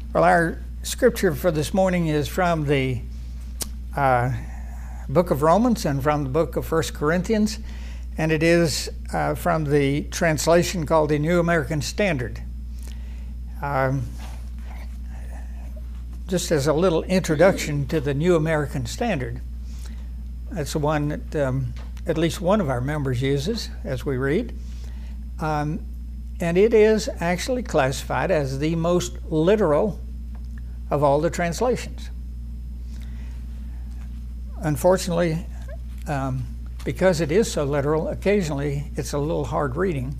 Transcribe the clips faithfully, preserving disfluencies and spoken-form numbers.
Well, our scripture for this morning is from the uh, book of Romans and from the book of First Corinthians, and it is uh, from the translation called the New American Standard. Um, just as a little introduction to the New American Standard, that's the one that um, at least one of our members uses as we read. Um, and it is actually classified as the most literal of all the translations. Unfortunately, um, because it is so literal, occasionally it's a little hard reading.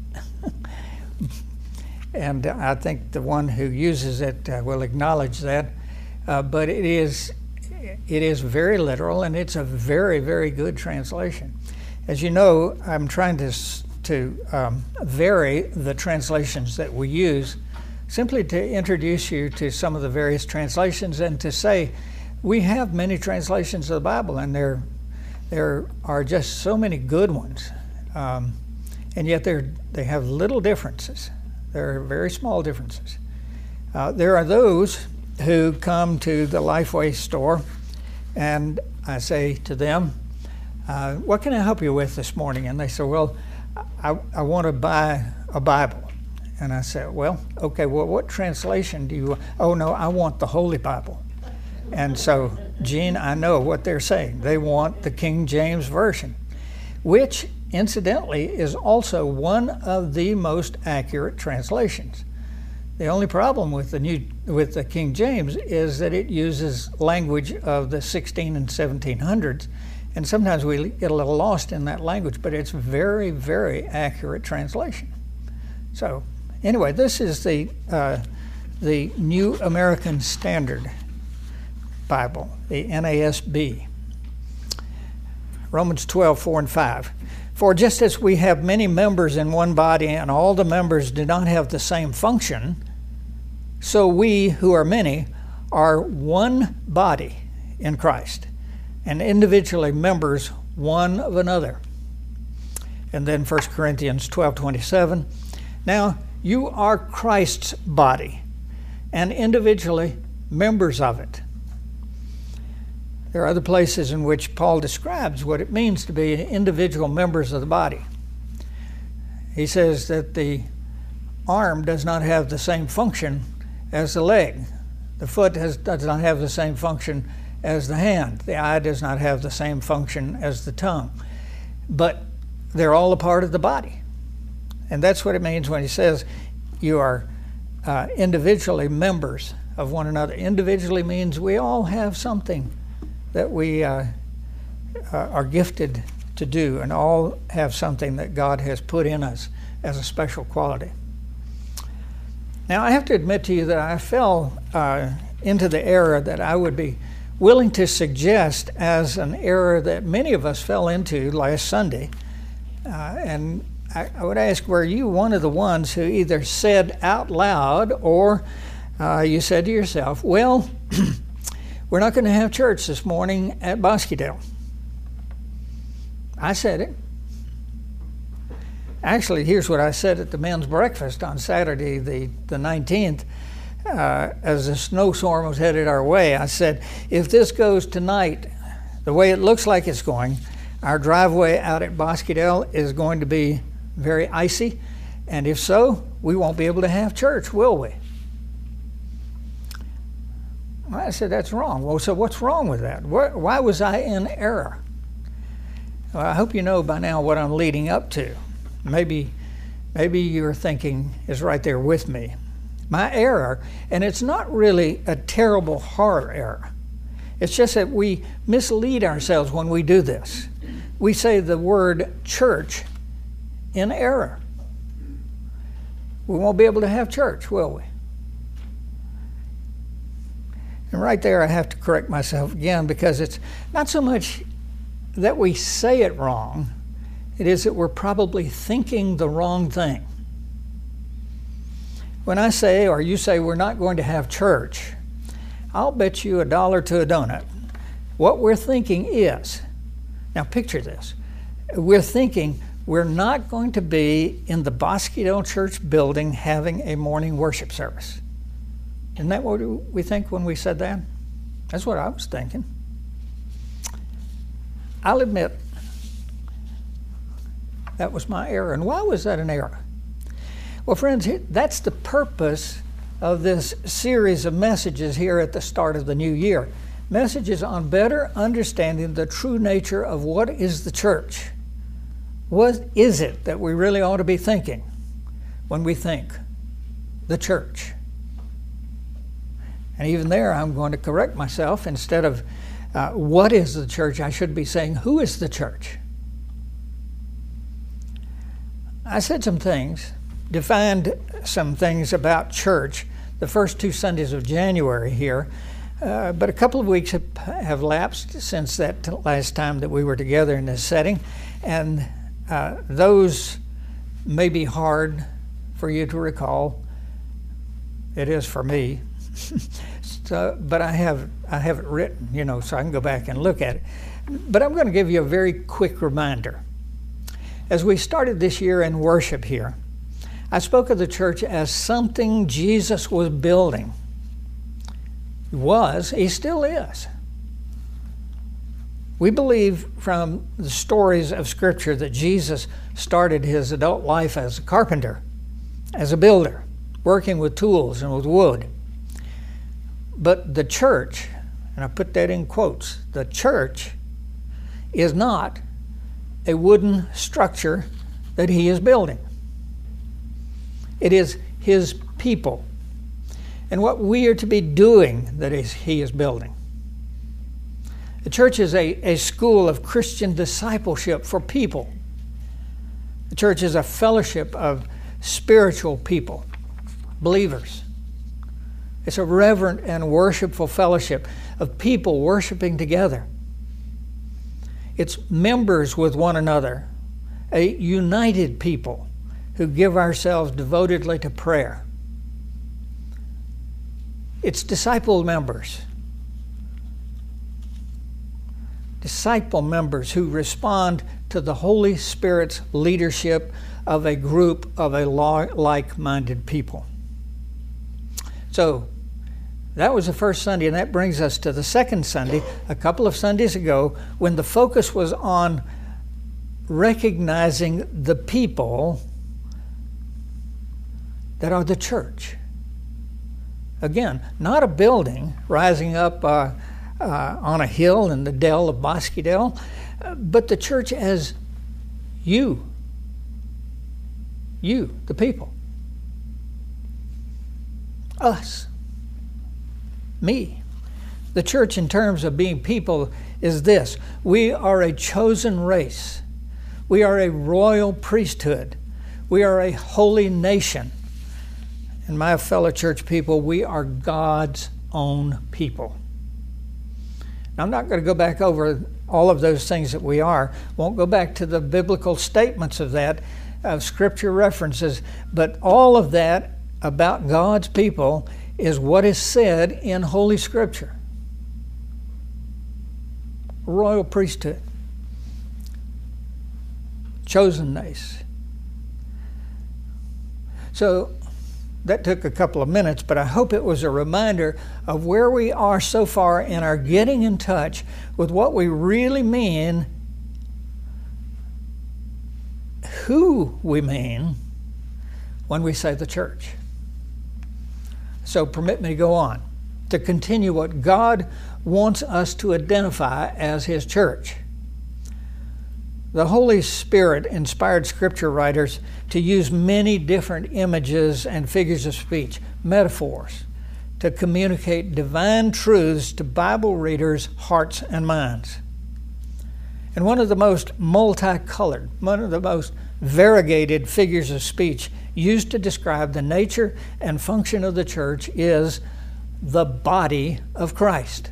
And I think the one who uses it uh, will acknowledge that. Uh, but it is, it is very literal, and it's a very, very good translation. As you know, I'm trying to to um, vary the translations that we use, simply to introduce you to some of the various translations and to say we have many translations of the Bible, and there there are just so many good ones, um, and yet they're they have little differences. There are very small differences. Uh, there are those who come to the Lifeway store, and I say to them, uh, what can I help you with this morning? And they say, well, I, I want to buy a Bible. And I said, well, okay, well, what translation do you want? Oh, no, I want the Holy Bible. And so, Gene, I know what they're saying. They want the King James Version, which, incidentally, is also one of the most accurate translations. The only problem with the new with the King James is that it uses language of the sixteen and seventeen hundreds, and sometimes we get a little lost in that language, but it's very, very accurate translation. So, anyway, this is the uh, the New American Standard Bible, the N A S B. Romans twelve, four and five. For just as we have many members in one body, and all the members do not have the same function, so we, who are many, are one body in Christ, and individually members one of another. And then First Corinthians twelve, twenty-seven. Now, you are Christ's body, and individually members of it. There are other places in which Paul describes what it means to be individual members of the body. He says that the arm does not have the same function as the leg. The foot has, does not have the same function as the hand. The eye does not have the same function as the tongue. But they're all a part of the body. And that's what it means when he says you are uh, individually members of one another. Individually means we all have something that we uh, uh, are gifted to do, and all have something that God has put in us as a special quality. Now, I have to admit to you that I fell uh, into the error that I would be willing to suggest as an error that many of us fell into last Sunday. Uh, and I, I would ask, were you one of the ones who either said out loud or uh, you said to yourself, well, we're not going to have church this morning at Bosquedale? I said it. Actually, here's what I said at the men's breakfast on Saturday, the, the nineteenth, uh, as the snowstorm was headed our way. I said, if this goes tonight the way it looks like it's going, our driveway out at Bosquedale is going to be very icy, and if so, we won't be able to have church, will we? I said, that's wrong. Well, so what's wrong with that? Why was I in error? Well, I hope you know by now what I'm leading up to. Maybe, maybe your thinking is right there with me. My error, and it's not really a terrible horror error. It's just that we mislead ourselves when we do this. We say the word church in error. We won't be able to have church, will we? And right there I have to correct myself again, because it's not so much that we say it wrong, it is that we're probably thinking the wrong thing. When I say, or you say, we're not going to have church, I'll bet you a dollar to a donut. What we're thinking is, now picture this, we're thinking we're not going to be in the Bosquedale Church building having a morning worship service. Isn't that what we think when we said that? That's what I was thinking. I'll admit that was my error. And why was that an error? Well, friends, that's the purpose of this series of messages here at the start of the new year. Messages on better understanding the true nature of what is the church. What is it that we really ought to be thinking when we think the church? And even there, I'm going to correct myself. Instead of uh, what is the church, I should be saying, who is the church? I said some things, defined some things about church the first two Sundays of January here, uh, but a couple of weeks have, have lapsed since that last time that we were together in this setting, and uh, those may be hard for you to recall. It is for me. So, but I have I have it written, you know, so I can go back and look at it. But I'm going to give you a very quick reminder. As we started this year in worship here, I spoke of the church as something Jesus was building. He was, he still is. We believe from the stories of Scripture that Jesus started his adult life as a carpenter, as a builder, working with tools and with wood. But the church, and I put that in quotes, the church is not a wooden structure that he is building. It is his people and what we are to be doing that is, he is building. The church is a, a school of Christian discipleship for people. The church is a fellowship of spiritual people, believers. It's a reverent and worshipful fellowship of people worshiping together. It's members with one another, a united people who give ourselves devotedly to prayer. It's disciple members. Disciple members who respond to the Holy Spirit's leadership of a group of a like-minded people. So, that was the first Sunday, and that brings us to the second Sunday, a couple of Sundays ago, when the focus was on recognizing the people that are the church. Again, not a building rising up uh, uh, on a hill in the dell of Bosquedale, uh, but the church as you. You, the people. Us. Me. The church in terms of being people is this. We are a chosen race. We are a royal priesthood. We are a holy nation. And my fellow church people, we are God's own people. Now, I'm not going to go back over all of those things that we are. Won't go back to the biblical statements of that, of Scripture references, but all of that about God's people is what is said in Holy Scripture. Royal priesthood. Chosen race. So that took a couple of minutes, but I hope it was a reminder of where we are so far in our getting in touch with what we really mean, who we mean when we say the church. So permit me to go on, to continue what God wants us to identify as his church. The Holy Spirit inspired Scripture writers to use many different images and figures of speech, metaphors, to communicate divine truths to Bible readers' hearts and minds. And one of the most multicolored, one of the most variegated figures of speech used to describe the nature and function of the church is the body of Christ.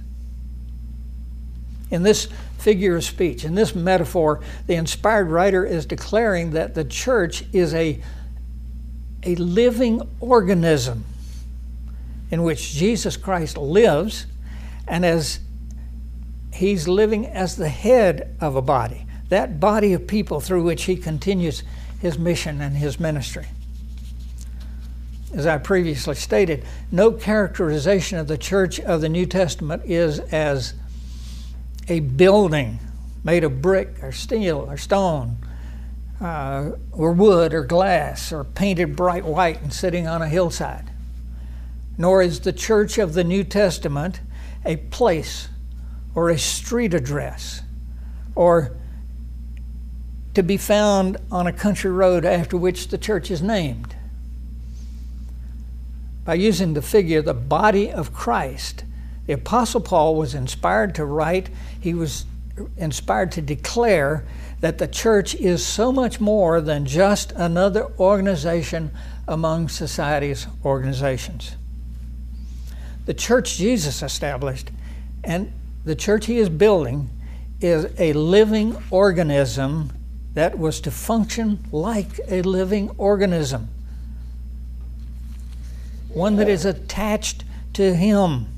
In this figure of speech, in this metaphor, the inspired writer is declaring that the church is a, a living organism in which Jesus Christ lives, and as he's living as the head of a body, that body of people through which he continues his mission and his ministry. as I previously stated, no characterization of the church of the New Testament is as a building made of brick or steel or stone, uh, or wood or glass, or painted bright white and sitting on a hillside. Nor is the church of the New Testament a place or a street address, or to be found on a country road after which the church is named. By using the figure, the body of Christ, the Apostle Paul was inspired to write, he was inspired to declare that the church is so much more than just another organization among society's organizations. The church Jesus established and the church he is building is a living organism that was to function like a living organism, one that is attached to him,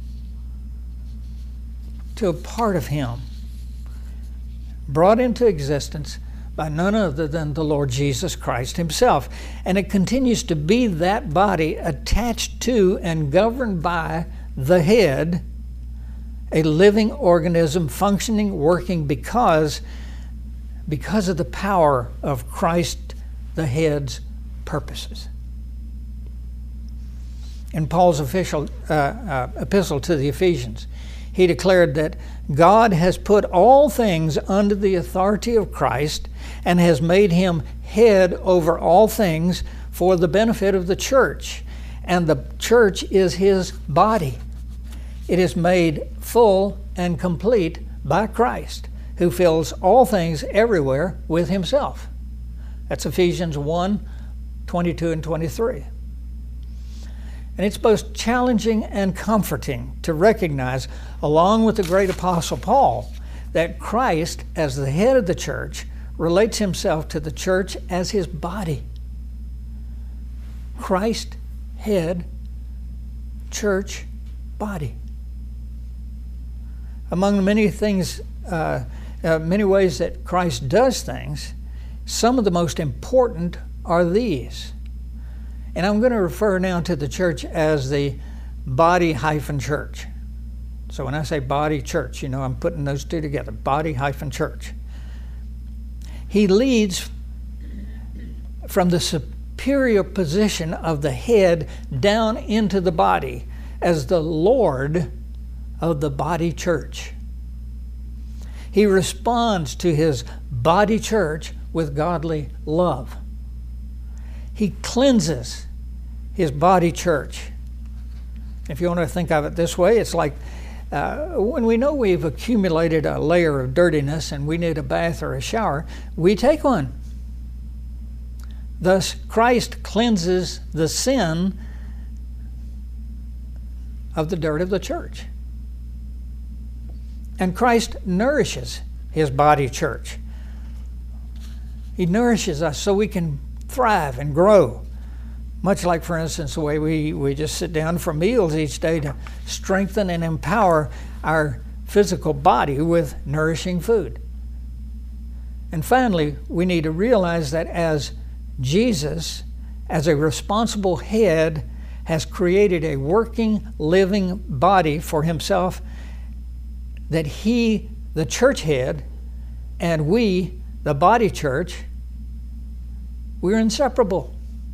to a part of him, brought into existence by none other than the Lord Jesus Christ himself. And it continues to be that body attached to and governed by the head, a living organism functioning, working because, because of the power of Christ, the head's purposes. In Paul's official uh, uh, epistle to the Ephesians, he declared that God has put all things under the authority of Christ and has made him head over all things for the benefit of the church. And the church is his body. It is made full and complete by Christ, who fills all things everywhere with himself. That's Ephesians one, twenty-two and twenty-three. And it's both challenging and comforting to recognize, along with the great Apostle Paul, that Christ, as the head of the church, relates himself to the church as his body. Christ, head, church, body. Among the many things, uh, uh, many ways that Christ does things, some of the most important are these. And I'm going to refer now to the church as the body hyphen church. So when I say body church, you know I'm putting those two together, body hyphen church. He leads from the superior position of the head down into the body as the Lord of the body church. He responds to his body church with godly love. He cleanses his body church. If you want to think of it this way, it's like uh, when we know we've accumulated a layer of dirtiness and we need a bath or a shower, we take one. Thus, Christ cleanses the sin of the dirt of the church. And Christ nourishes his body church. He nourishes us so we can thrive and grow. Much like, for instance, the way we, we just sit down for meals each day to strengthen and empower our physical body with nourishing food. And finally, we need to realize that as Jesus, as a responsible head, has created a working, living body for himself, that he, the church head, and we, the body church, we're inseparable.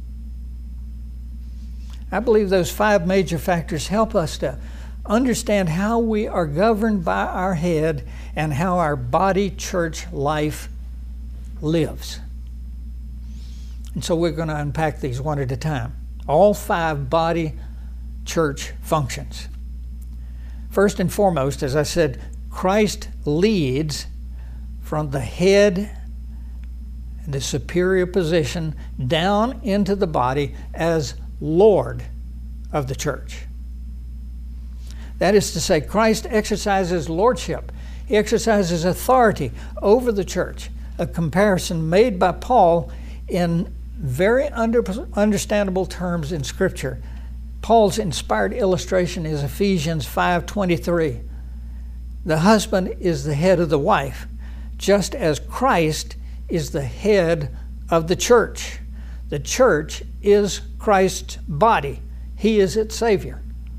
I believe those five major factors help us to understand how we are governed by our head and how our body church life lives. And so we're going to unpack these one at a time. All five body church functions. First and foremost, as I said, Christ leads from the head and the superior position down into the body as Lord of the church. That is to say, Christ exercises lordship. He exercises authority over the church, a comparison made by Paul in very under, understandable terms in Scripture. Paul's inspired illustration is Ephesians five twenty-three. The husband is the head of the wife, just as Christ is the head of the church, The church is Christ's body. He is its Savior.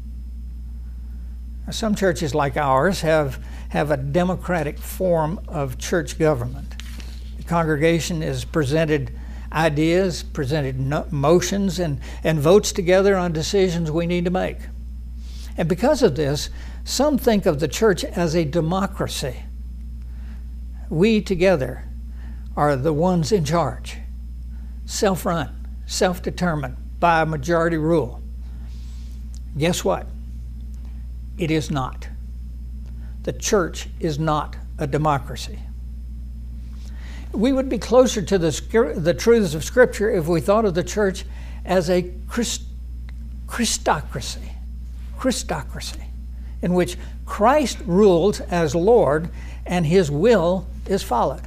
Now, some churches like ours have, have a democratic form of church government. The congregation is presented ideas, presented no- motions, and, and votes together on decisions we need to make. And because of this, some think of the church as a democracy. We together are the ones in charge, self-run, self-determined, by a majority rule. Guess what? It is not. The church is not a democracy. We would be closer to the, the truths of Scripture if we thought of the church as a Christ, Christocracy, Christocracy, in which Christ rules as Lord and His will is followed.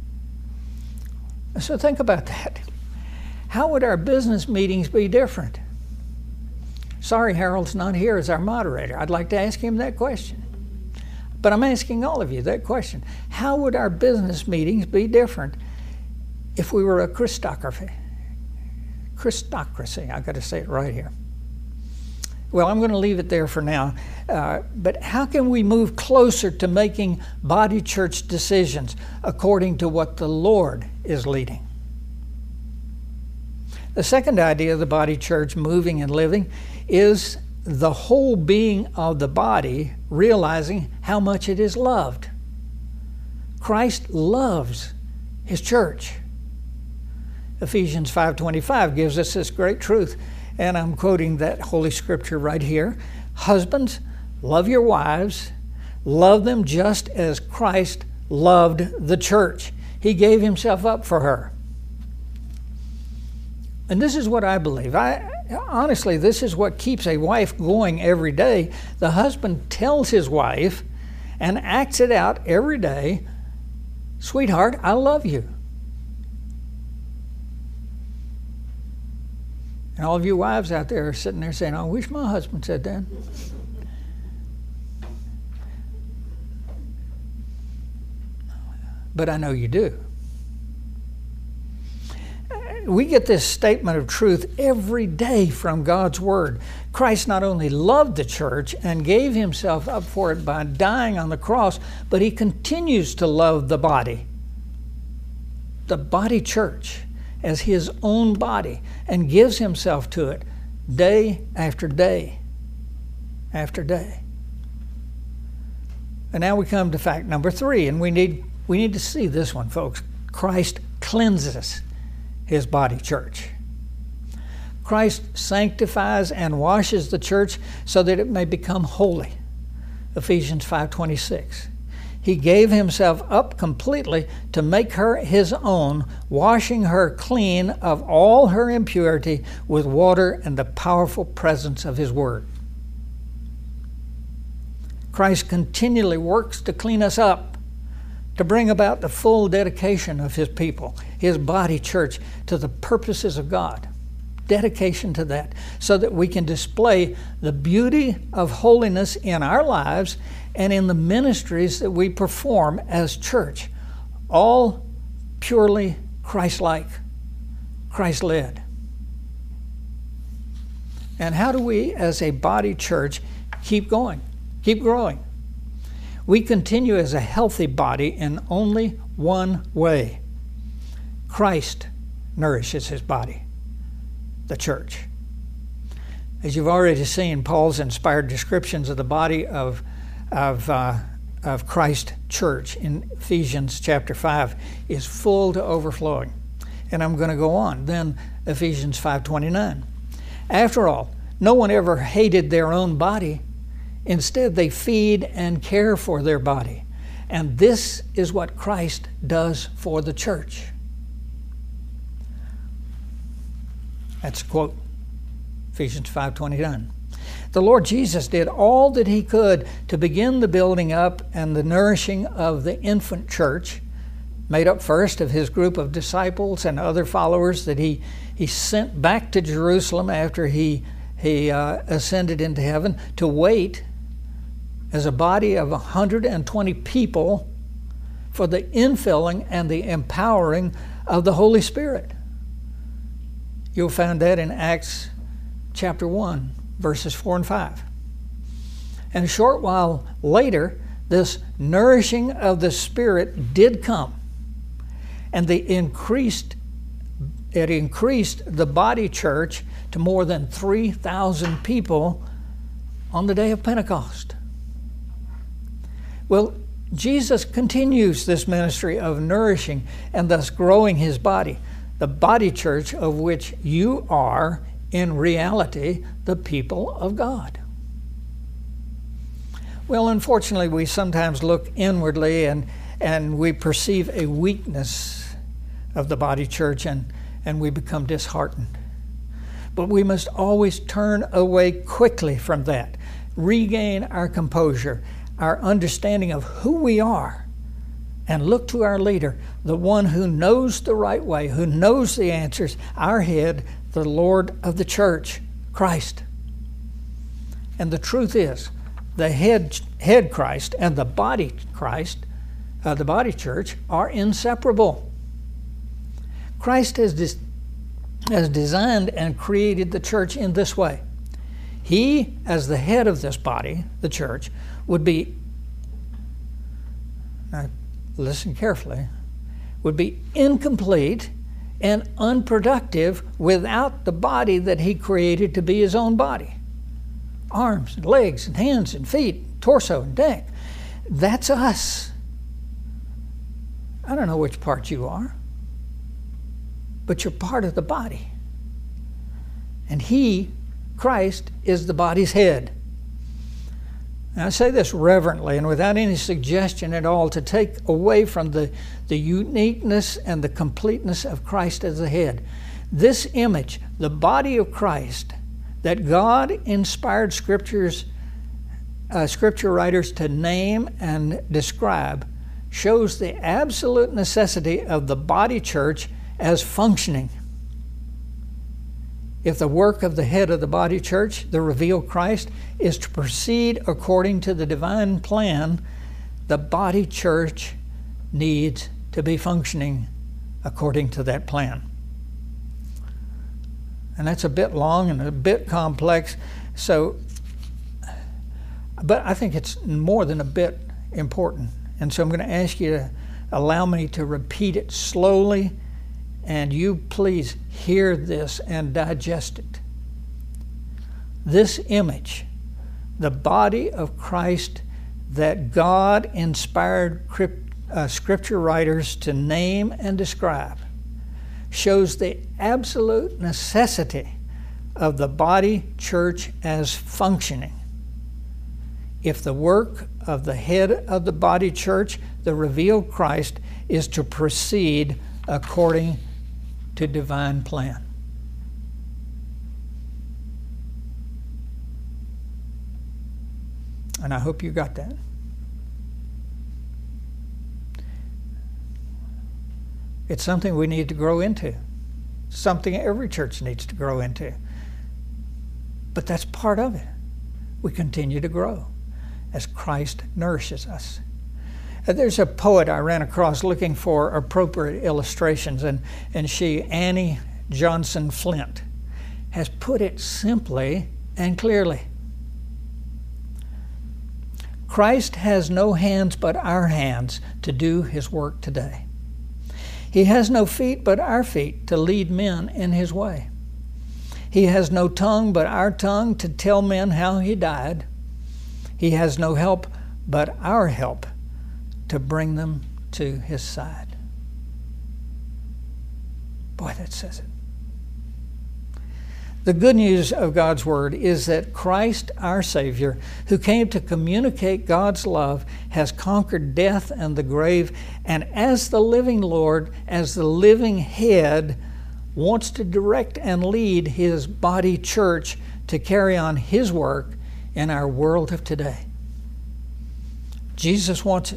So think about that. How would our business meetings be different? Sorry, Harold's not here as our moderator. I'd like to ask him that question. But I'm asking all of you that question. How would our business meetings be different if we were a Christocracy? Christocracy, I've got to say it right here. Well, I'm going to leave it there for now. Uh, but how can we move closer to making body church decisions according to what the Lord is leading? The second idea of the body church moving and living is the whole being of the body realizing how much it is loved. Christ loves His church. Ephesians five twenty-five gives us this great truth, and I'm quoting that Holy Scripture right here. Husbands, love your wives, love them just as Christ loved the church. He gave Himself up for her. And this is what I believe. I honestly, this is what keeps a wife going every day. The husband tells his wife and acts it out every day, sweetheart, I love you. And all of you wives out there are sitting there saying, I wish my husband said that. But I know you do. We get this statement of truth every day from God's Word. Christ not only loved the church and gave Himself up for it by dying on the cross, but He continues to love the body, the body church, as His own body, and gives Himself to it day after day after day. And now we come to fact number three, and we need we need to see this one, folks. Christ cleanses His body church. Christ sanctifies and washes the church so that it may become holy. Ephesians five twenty-six. He gave Himself up completely to make her His own, washing her clean of all her impurity with water and the powerful presence of His Word. Christ continually works to clean us up, to bring about the full dedication of His people, His body church, to the purposes of God. Dedication to that, so that we can display the beauty of holiness in our lives and in the ministries that we perform as church, all purely Christ-like, Christ-led. And how do we, as a body church, keep going, keep growing? We continue as a healthy body in only one way. Christ nourishes His body, the church. As you've already seen, Paul's inspired descriptions of the body of, of, uh, of Christ's church in Ephesians chapter five is full to overflowing. And I'm going to go on. Then Ephesians five twenty-nine. After all, no one ever hated their own body. Instead, they feed and care for their body. And this is what Christ does for the church. That's a quote, Ephesians five twenty-nine. The Lord Jesus did all that He could to begin the building up and the nourishing of the infant church, made up first of His group of disciples and other followers that He, he sent back to Jerusalem after He, he uh, ascended into heaven, to wait as a body of one hundred twenty people for the infilling and the empowering of the Holy Spirit. You'll find that in Acts chapter one, verses four and five. And a short while later, this nourishing of the Spirit did come. And the increased, it increased the body church to more than three thousand people on the day of Pentecost. Well, Jesus continues this ministry of nourishing and thus growing his body, the body church of which you are, in reality, the people of God. Well, unfortunately, we sometimes look inwardly and, and we perceive a weakness of the body church and, and we become disheartened. But we must always turn away quickly from that, regain our composure, our understanding of who we are, and look to our leader, the one who knows the right way, who knows the answers, our head, the Lord of the church, Christ. And the truth is, the head, head Christ and the body Christ, uh, the body church, are inseparable. Christ has, des- has designed and created the church in this way. He, as the head of this body, the church, would be, now listen carefully, would be incomplete and unproductive without the body that he created to be his own body. Arms and legs and hands and feet, torso and neck. That's us. I don't know which part you are, but you're part of the body. And he, Christ, is the body's head. Now, I say this reverently and without any suggestion at all to take away from the, the uniqueness and the completeness of Christ as the head. This image, the body of Christ, that God inspired scriptures, uh, scripture writers to name and describe, shows the absolute necessity of the body church as functioning. If the work of the head of the body church, the revealed Christ, is to proceed according to the divine plan, the body church needs to be functioning according to that plan. And that's a bit long and a bit complex, so, but I think it's more than a bit important. And so I'm going to ask you to allow me to repeat it slowly, and you please hear this and digest it. This image, the body of Christ that God inspired uh, scripture writers to name and describe, shows the absolute necessity of the body church as functioning. If the work of the head of the body church, the revealed Christ, is to proceed according to divine plan. And I hope you got that. It's something we need to grow into. Something every church needs to grow into. But that's part of it. We continue to grow as Christ nourishes us. There's a poet I ran across looking for appropriate illustrations, and, and she, Annie Johnson Flint, has put it simply and clearly. Christ has no hands but our hands to do his work today. He has no feet but our feet to lead men in his way. He has no tongue but our tongue to tell men how he died. He has no help but our help to bring them to his side. Boy, that says it. The good news of God's Word is that Christ, our Savior, who came to communicate God's love, has conquered death and the grave, and as the living Lord, as the living head, wants to direct and lead his body church to carry on his work in our world of today. Jesus wants it.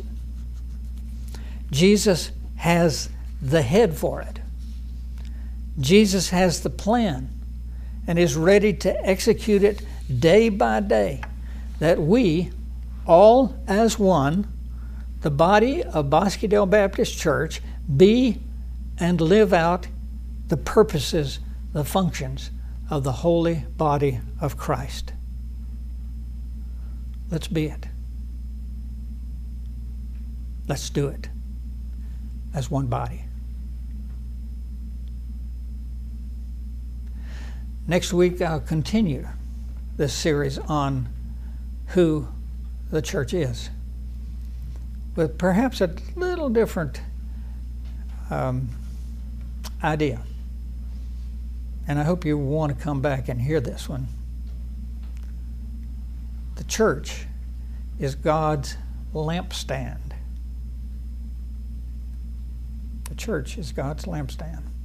Jesus has the head for it. Jesus has the plan and is ready to execute it day by day, that we, all as one, the body of Bosque Dale Baptist Church, be and live out the purposes the functions of the holy body of Christ. Let's be it. Let's do it as one body. Next week, I'll continue this series on who the church is, with perhaps a little different um, idea. And I hope you want to come back and hear this one. The church is God's lampstand. The church is God's lampstand.